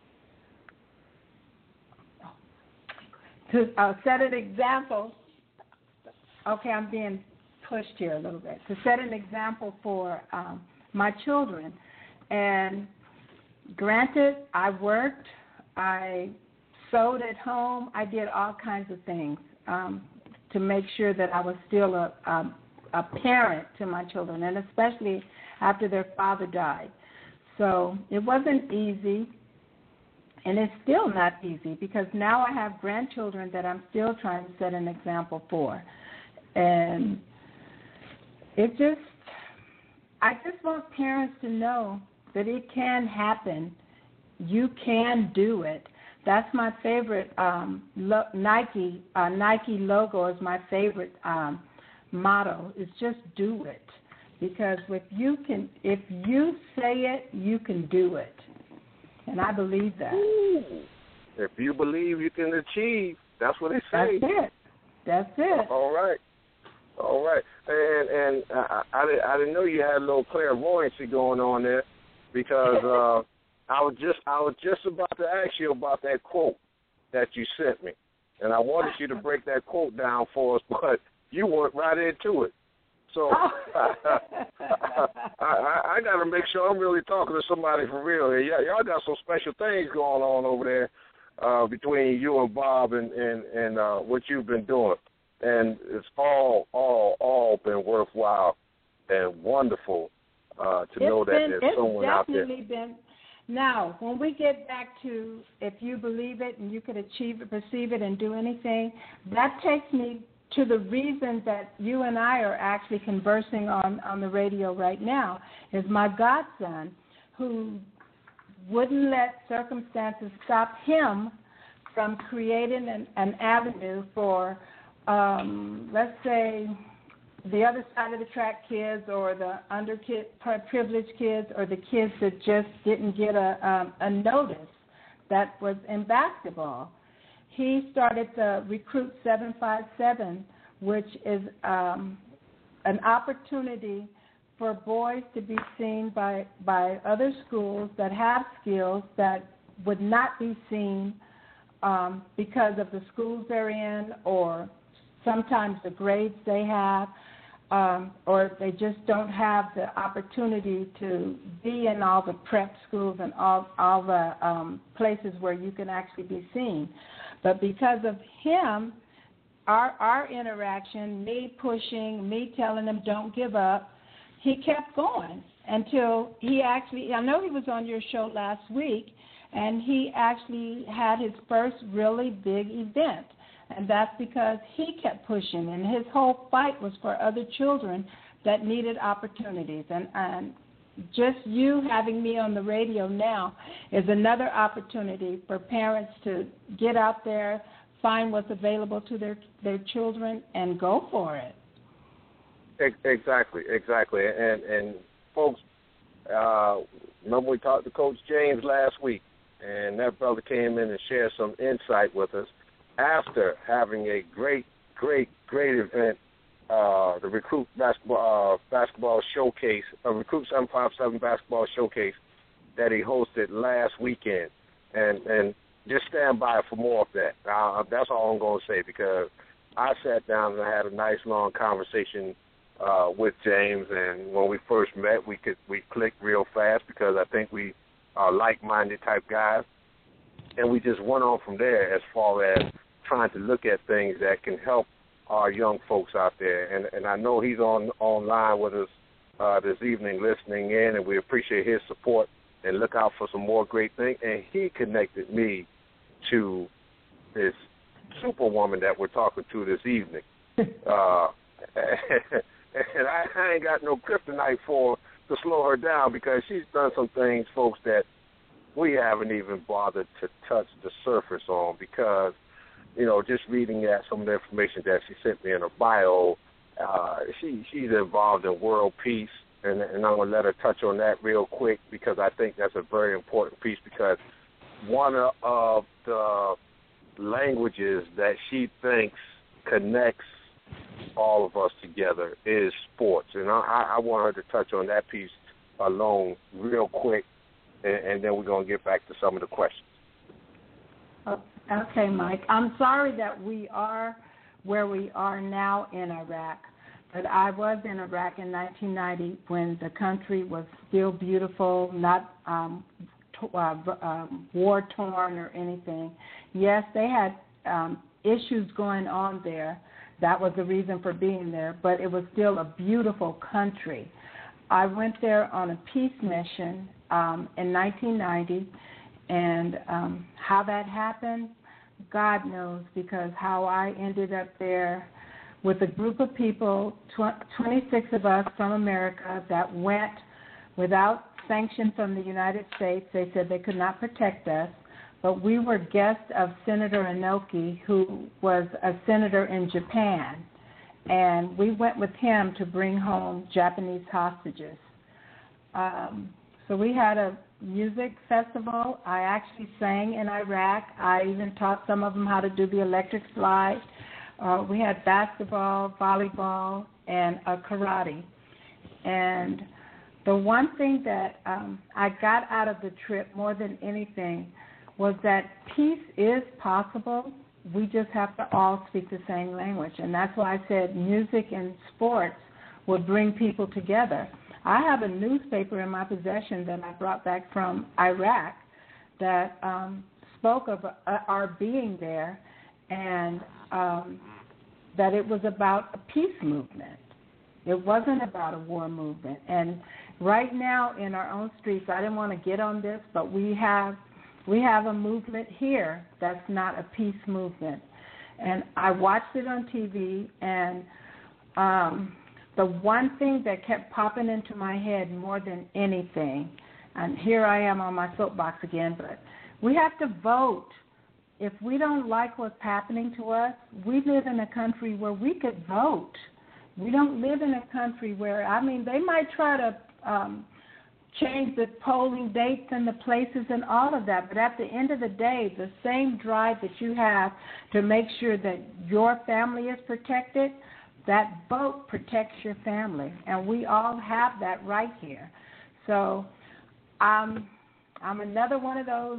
to uh, set an example. Okay, I'm being pushed here a little bit. To set an example for um, my children. And granted, I worked, I sewed at home, I did all kinds of things um, to make sure that I was still a, a, a parent to my children, and especially after their father died. So it wasn't easy, and it's still not easy because now I have grandchildren that I'm still trying to set an example for. And it just, I just want parents to know that it can happen. You can do it. That's my favorite um, lo- Nike. Uh, Nike logo is my favorite um, motto. Is just do it, because if you can, if you say it, you can do it, and I believe that. Ooh. If you believe, you can achieve. That's what they say. That's it. That's it. All right. All right. And and I, I, I didn't know you had a little clairvoyancy going on there, because uh, I was just I was just about to ask you about that quote that you sent me, and I wanted you to break that quote down for us, but you went right into it. So I, I, I got to make sure I'm really talking to somebody for real here. Yeah, y'all got some special things going on over there uh, between you and Bob and and, and uh, what you've been doing. And it's all, all, all been worthwhile and wonderful uh, to it's know that been, there's someone out there. It's definitely been. Now, when we get back to if you believe it and you could achieve it, perceive it, and do anything, that takes me to the reason that you and I are actually conversing on, on the radio right now, is my godson, who wouldn't let circumstances stop him from creating an, an avenue for Um, let's say the other side of the track kids, or the underprivileged kids, or the kids that just didn't get a, um, a notice that was in basketball. He started the Recruit seven five seven, which is um, an opportunity for boys to be seen by, by other schools that have skills that would not be seen um, because of the schools they're in, or sometimes the grades they have, um, or they just don't have the opportunity to be in all the prep schools and all, all the um, places where you can actually be seen. But because of him, our, our interaction, me pushing, me telling him don't give up, he kept going until he actually, I know he was on your show last week, and he actually had his first really big event. And that's because he kept pushing, and his whole fight was for other children that needed opportunities. And, and just you having me on the radio now is another opportunity for parents to get out there, find what's available to their, their children, and go for it. Exactly, exactly. And, and folks, uh, remember we talked to Coach James last week, and that brother came in and shared some insight with us after having a great, great, great event, uh, the Recruit basketball uh, basketball showcase, uh, Recruit seven five seven basketball showcase that he hosted last weekend. And and just stand by for more of that. Uh, that's all I'm going to say, because I sat down and I had a nice long conversation uh, with James, and when we first met, we could we clicked real fast because I think we are like-minded type guys. And we just went on from there as far as trying to look at things that can help our young folks out there. And, and I know he's on online with us uh, this evening listening in, and we appreciate his support and look out for some more great things. And he connected me to this superwoman that we're talking to this evening. uh, and I, I ain't got no kryptonite for her to slow her down, because she's done some things, folks, that we haven't even bothered to touch the surface on, because, you know, just reading at some of the information that she sent me in her bio, uh, she she's involved in world peace, and, and I'm going to let her touch on that real quick, because I think that's a very important piece, because one of the languages that she thinks connects all of us together is sports. And I, I want her to touch on that piece alone real quick, and, and then we're going to get back to some of the questions. Okay, Mike. I'm sorry that we are where we are now in Iraq, but I was in Iraq in nineteen ninety when the country was still beautiful, not um, t- uh, um, war-torn or anything. Yes, they had um, issues going on there. That was the reason for being there, but it was still a beautiful country. I went there on a peace mission um, in nineteen ninety, and um, how that happened, God knows, because how I ended up there with a group of people, twenty-six of us from America, that went without sanction from the United States. They said they could not protect us, but we were guests of Senator Inoki, who was a senator in Japan, and we went with him to bring home Japanese hostages. Um, so we had a music festival. I actually sang in Iraq. I even taught some of them how to do the electric slide. Uh, we had basketball, volleyball, and uh, karate. And the one thing that um, I got out of the trip more than anything was that peace is possible. We just have to all speak the same language. And that's why I said music and sports would bring people together. I have a newspaper in my possession that I brought back from Iraq that um, spoke of uh, our being there, and um, that it was about a peace movement. It wasn't about a war movement. And right now in our own streets, I didn't want to get on this, but we have we have a movement here that's not a peace movement. And I watched it on T V, and um, the one thing that kept popping into my head more than anything, and here I am on my soapbox again, but we have to vote. If we don't like what's happening to us, we live in a country where we could vote. We don't live in a country where, I mean, they might try to um, change the polling dates and the places and all of that, but at the end of the day, the same drive that you have to make sure that your family is protected, that vote protects your family, and we all have that right here. So um, I'm another one of those.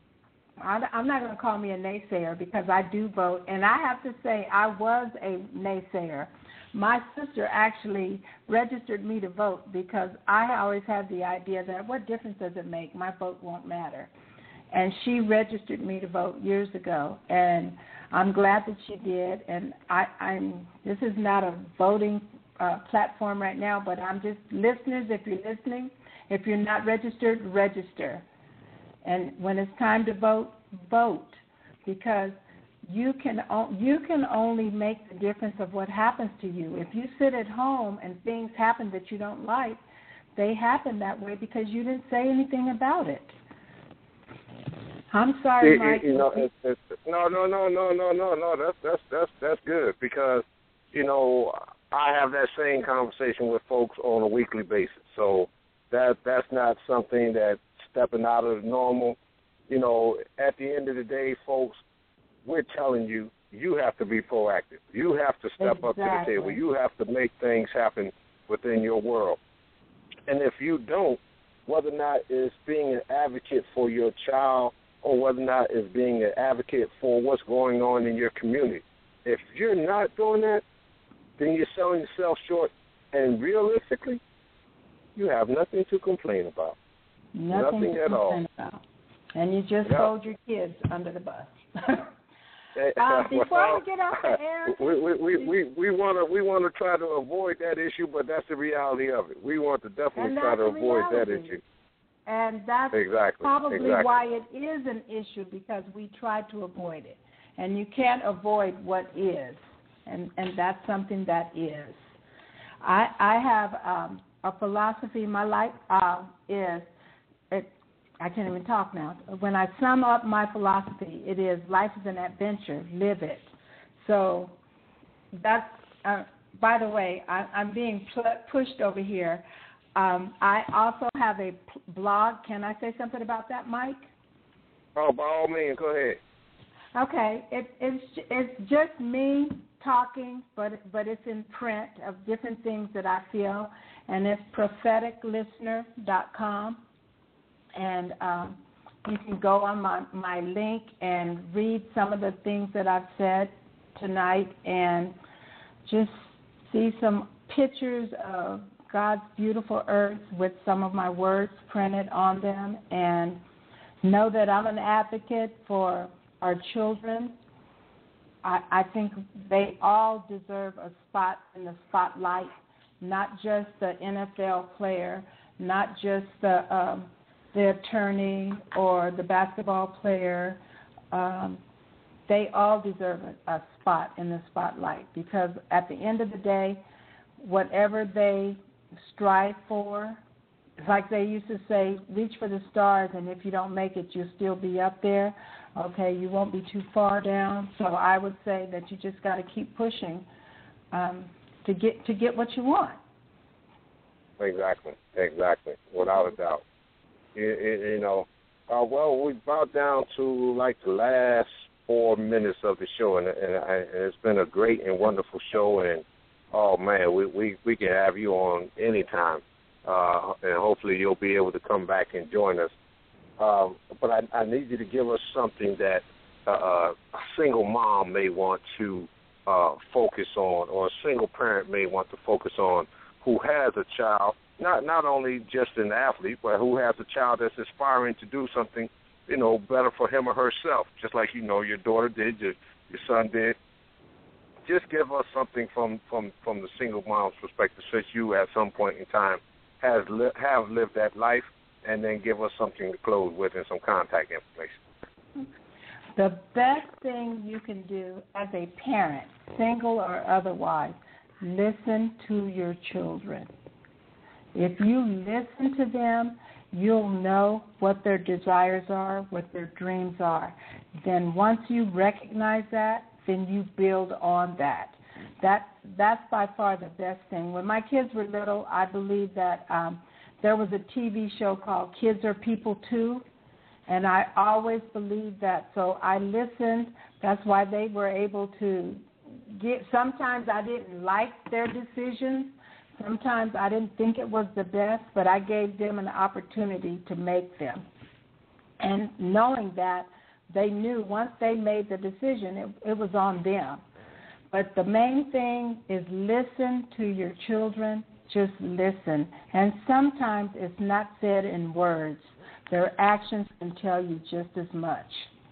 I'm not going to call me a naysayer because I do vote, and I have to say I was a naysayer. My sister actually registered me to vote because I always had the idea that what difference does it make? My vote won't matter. And she registered me to vote years ago, and I'm glad that she did. And I, I'm. This is not a voting uh, platform right now, but I'm just listeners. If you're listening, if you're not registered, register. And when it's time to vote, vote, because you can you can only make the difference of what happens to you. If you sit at home and things happen that you don't like, they happen that way because you didn't say anything about it. I'm sorry, it, Mike. You know, it's, it's, no, no, no, no, no, no, no. That's that's that's that's good because you know I have that same conversation with folks on a weekly basis. So that that's not something that. Stepping out of the normal, you know, at the end of the day, folks, we're telling you, you have to be proactive. You have to step exactly. up to the table. You have to make things happen within your world. And if you don't, whether or not it's being an advocate for your child or whether or not it's being an advocate for what's going on in your community, if you're not doing that, then you're selling yourself short. And realistically, you have nothing to complain about. Nothing, Nothing to at all. About. And you just yeah. hold your kids under the bus. uh, before well, we get off the air, we we we we, we want to we want to try to avoid that issue, but that's the reality of it. We want to definitely try to avoid that issue. And that's exactly. probably exactly. why it is an issue, because we try to avoid it. And you can't avoid what is, and and that's something that is. I I have um, a philosophy. My life uh, is. It, I can't even talk now. When I sum up my philosophy, it is life is an adventure, live it. So that's, uh, by the way, I, I'm being pl- pushed over here. Um, I also have a p- blog. Can I say something about that, Mike? Oh, by all means, go ahead. Okay, it, it's it's just me talking, but but it's in print of different things that I feel, and it's prophetic listener dot com, and um, you can go on my, my link and read some of the things that I've said tonight and just see some pictures of God's beautiful earth with some of my words printed on them, and know that I'm an advocate for our children. I, I think they all deserve a spot in the spotlight, not just the N F L player, not just the um, the attorney or the basketball player. Um, they all deserve a, a spot in the spotlight, because at the end of the day, whatever they strive for, like they used to say, reach for the stars, and if you don't make it, you'll still be up there. Okay, you won't be too far down. So I would say that you just got to keep pushing um, to get to get what you want. Exactly, exactly, without a doubt. You, you know, uh, well, we're about down to like the last four minutes of the show, and, and, and it's been a great and wonderful show. And oh man, we we, we can have you on anytime, uh, and hopefully you'll be able to come back and join us. Um, but I, I need you to give us something that uh, a single mom may want to uh, focus on, or a single parent may want to focus on, who has a child, not not only just an athlete, but who has a child that's aspiring to do something, you know, better for him or herself, just like, you know, your daughter did, your, your son did. Just give us something from, from, from the single mom's perspective, since you at some point in time has li- have lived that life, and then give us something to close with and some contact information. The best thing you can do as a parent, single or otherwise, listen to your children. If you listen to them, you'll know what their desires are, what their dreams are. Then once you recognize that, then you build on that. That that's by far the best thing. When my kids were little, I believe that um, there was a T V show called Kids Are People Too, and I always believed that. So I listened. That's why they were able to get. Sometimes I didn't like their decisions. Sometimes I didn't think it was the best, but I gave them an opportunity to make them. And knowing that, they knew once they made the decision, it, it was on them. But the main thing is listen to your children. Just listen. And sometimes it's not said in words. Their actions can tell you just as much.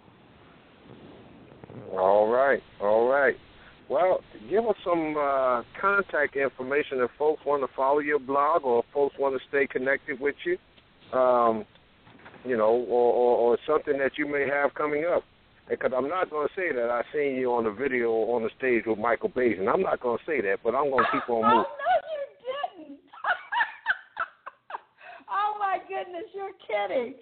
All right, all right. Well, give us some uh, contact information if folks want to follow your blog, or if folks want to stay connected with you, um, you know, or, or, or something that you may have coming up. Because I'm not going to say that I seen you on the video on the stage with Michael Basin. I'm not going to say that, but I'm going to keep on moving. Oh, no, you didn't. Oh, my goodness, you're kidding.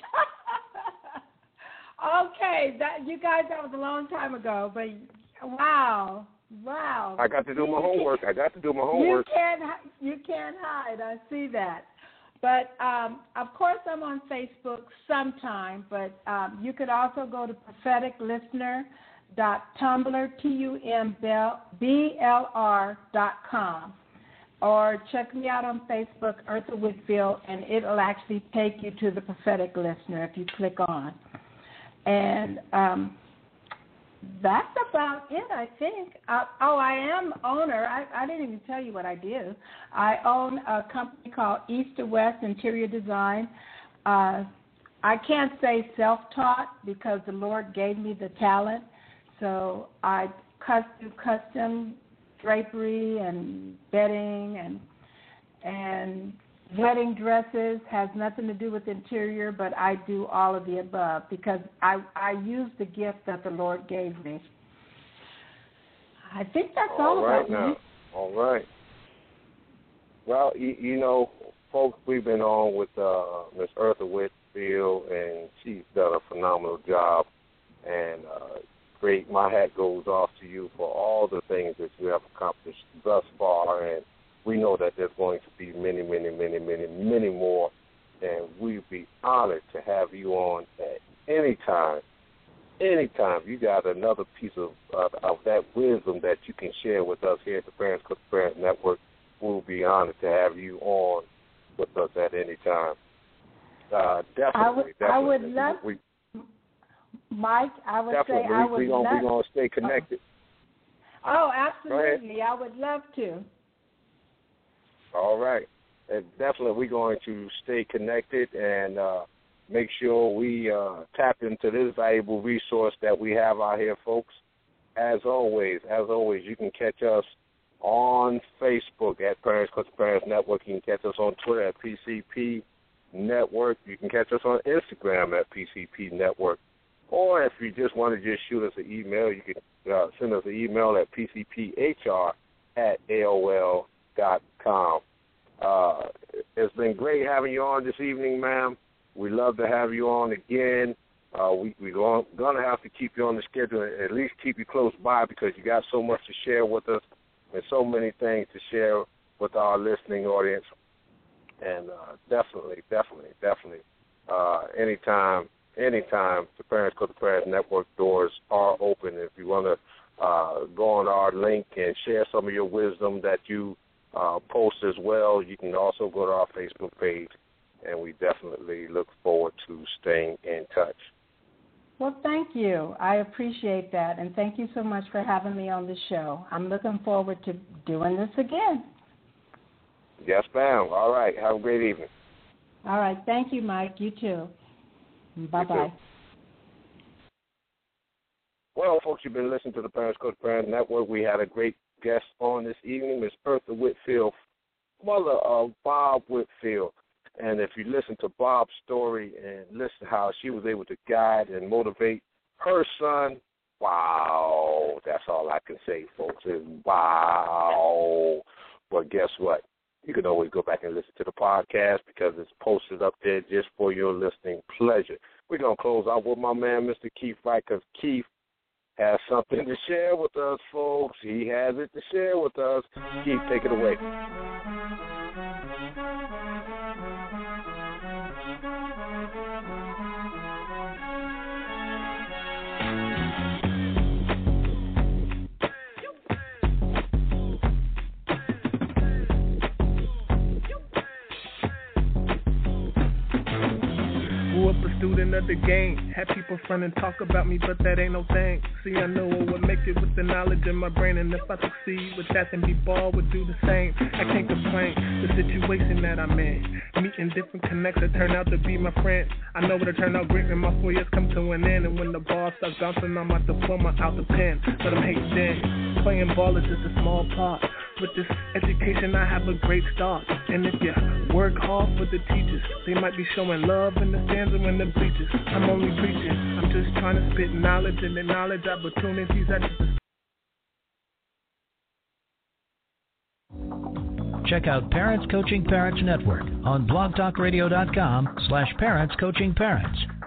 Okay, that you guys, that was a long time ago, but wow. Wow. I got to do my homework. I got to do my homework. You can't, you can't hide. I see that. But, um, of course, I'm on Facebook sometime, but um, you could also go to prophetic listener dot tumblr, T U M B L R dot com, or check me out on Facebook, Eartha Whitfield, and it'll actually take you to the Prophetic Listener if you click on. And um, that's about it, I think. Uh, oh, I am owner. I, I didn't even tell you what I do. I own a company called East to West Interior Design. Uh, I can't say self-taught because the Lord gave me the talent. So I do custom drapery and bedding and and wedding dresses. Has nothing to do with interior, but I do all of the above because I, I use the gift that the Lord gave me. I think that's all, all right about now. me. All right. Well, you, you know, folks, we've been on with uh, Miss Eartha Whitfield, and she's done a phenomenal job. And uh, great, my hat goes off to you for all the things that you have accomplished thus far. And we know that there's going to be many, many, many, many, many more, and we'd be honored to have you on at any time anytime you got another piece of uh, of that wisdom that you can share with us here at the Parents Coach Parents Network, we'll be honored to have you on with us at any time. Uh, definitely, I would, definitely. I would love, we, Mike, I would definitely. say I we, would we gonna, love. We're going to stay connected. Oh, absolutely. I would love to. All right. And definitely we're going to stay connected and uh, make sure we uh, tap into this valuable resource that we have out here, folks. As always, as always, you can catch us on Facebook at Parents Coach Parents Network. You can catch us on Twitter at P C P Network. You can catch us on Instagram at P C P Network. Or if you just want to just shoot us an email, you can uh, send us an email at P C P H R at A O L dot com. Uh, it's been great having you on this evening, ma'am. We'd love to have you on again. Uh, we, we're going to have to keep you on the schedule, at least keep you close by, because you got so much to share with us and so many things to share with our listening audience. And uh, definitely, definitely, definitely, uh, anytime, anytime the Parents Coach Parents Network doors are open. If you want to uh, go on our link and share some of your wisdom that you uh, post as well, you can also go to our Facebook page, and we definitely look forward to staying in touch. Well, thank you. I appreciate that, and thank you so much for having me on the show. I'm looking forward to doing this again. Yes, ma'am. All right. Have a great evening. All right. Thank you, Mike. You too. Bye-bye. You too. Well, folks, you've been listening to the Parents Coach Parents Network. We had a great guest on this evening, Miss Eartha Whitfield, mother of Bob Whitfield. And if you listen to Bob's story and listen how she was able to guide and motivate her son, wow, that's all I can say, folks, is wow. But guess what? You can always go back and listen to the podcast because it's posted up there just for your listening pleasure. We're going to close out with my man, Mister Keith Wright, because Keith has something to share with us, folks. He has it to share with us. Keith, take it away. Grew up a student of the game. Had people front and talk about me, but that ain't no thing. See, I know I would make it with the knowledge in my brain, and if I succeed with that, then B-Ball would do the same. I can't complain, the situation that I'm in. Meeting different connects that turn out to be my friends. I know it'll turn out great when my four years come to an end, and when the ball starts bouncing on my diploma out the pen. But I'm hating then. Playing ball is just a small part. With this education, I have a great start. And if you work hard for the teachers, they might be showing love in the stands and in the bleachers. I'm only preaching. I'm just trying to spit knowledge and acknowledge opportunities at the Check out Parents Coaching Parents Network on blog talk radio dot com slash parents coaching parents.